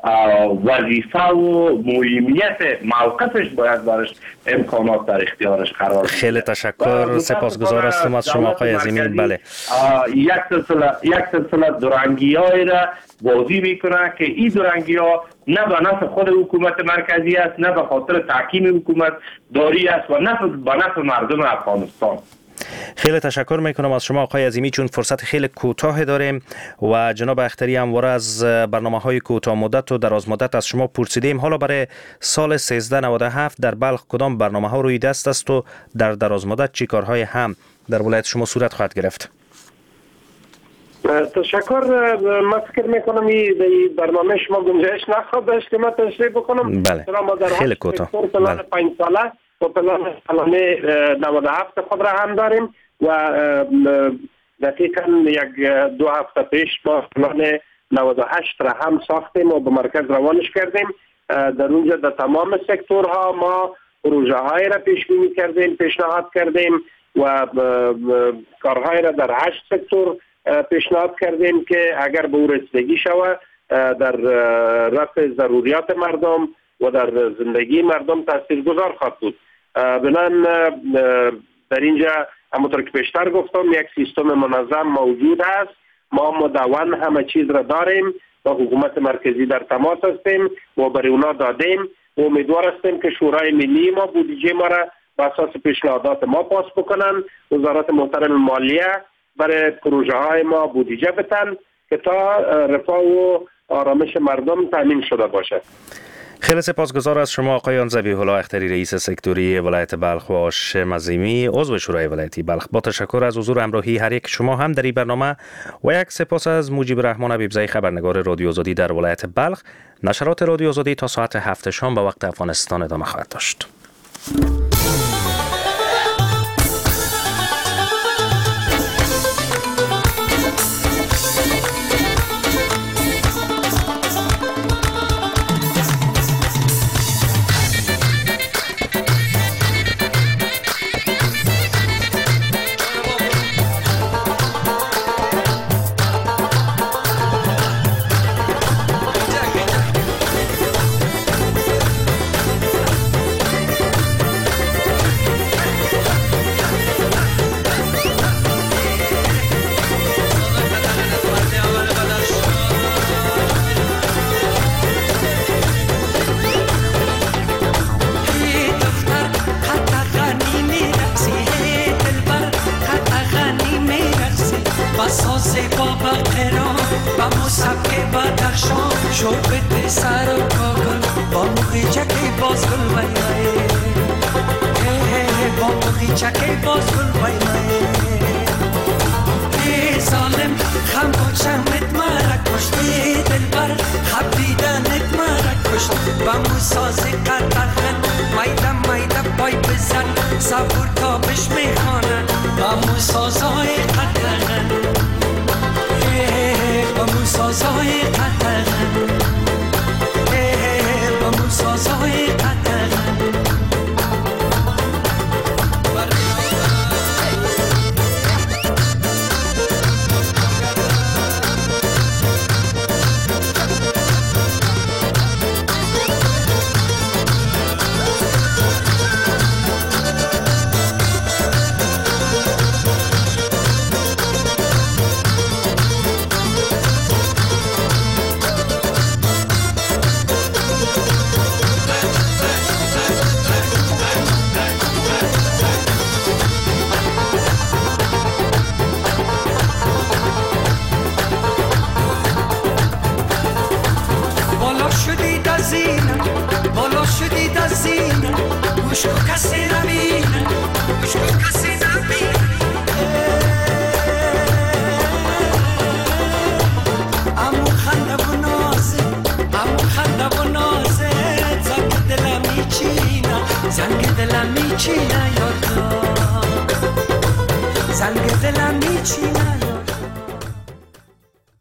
وظیفه و مهمیت موقفش باید برش امکانات در اختیارش قرار بده. خیلی تشکر، سپاسگزار هستم از شما آقای عظیمی. بله، یک سلسله دورنگی‌هایی را بازی میکنه که این دورنگی‌ها نه به نفع خود حکومت مرکزی است، نه به خاطر تحکیم حکومت داری است و نه به نفع مردم افغانستان. خیلی تشکر میکنم از شما آقای عظیمی. چون فرصت خیلی کوتاه داریم و جناب اختری همواره از برنامه‌های کوتاه مدت و دراز مدت از شما پرسیدیم، حالا برای سال 1397 در بلخ کدام برنامه‌ها روی دست است و در دراز مدت چی کارهای هم در ولایت شما صورت خواهد گرفت؟ تشکر. من فکر میکنم این برنامه شما گنجایش نخواهد داشت که من تشریح بکنم. بله، خیلی کوتاه. پلان 5 ساله و پلان سالانه 97 خود را هم داریم و دقیقاً یک 2 هفته پیش ما پلان 98 را هم ساختیم و به مرکز روانش کردیم. در اونجا در تمام سکتورها ما پروژه های را پیش بینی کردیم، پیشنهاد کردیم و کارهای را در 8 سکتور پیشنهاد کردیم که اگر به او رسیدگی شود در رفع ضروریات مردم و در زندگی مردم تاثیرگذار خواهد بود. بنابراین در اینجا همونطور که پیشتر گفتم یک سیستم منظم موجود است. ما مدون همه چیز را داریم، با حکومت مرکزی در تماس هستیم و برای اونا دادیم و امیدوار هستیم که شورای ملی ما بودجه ما را بر اساس پیشنهادات ما پاس بکنن. وزارت محترم مالیه برای پروژه های ما بودجه بدن که تا رفاه و آرامش مردم تامین شده باشد. خیلی سپاسگزار از شما آقای ذبیح الله اختری، رئیس سکتوری ولایت بلخ و هاشم عظیمی عضو شورای ولایتی بلخ. با تشکر از حضور همراهی هر یک شما هم در این برنامه و یک سپاس از مجیب رحمان حبیبزئی خبرنگار رادیو آزادی در ولایت بلخ. نشرات رادیو آزادی تا ساعت 7 شام به وقت افغانستان ادامه خواهد داشت. زنگ دلم میچینه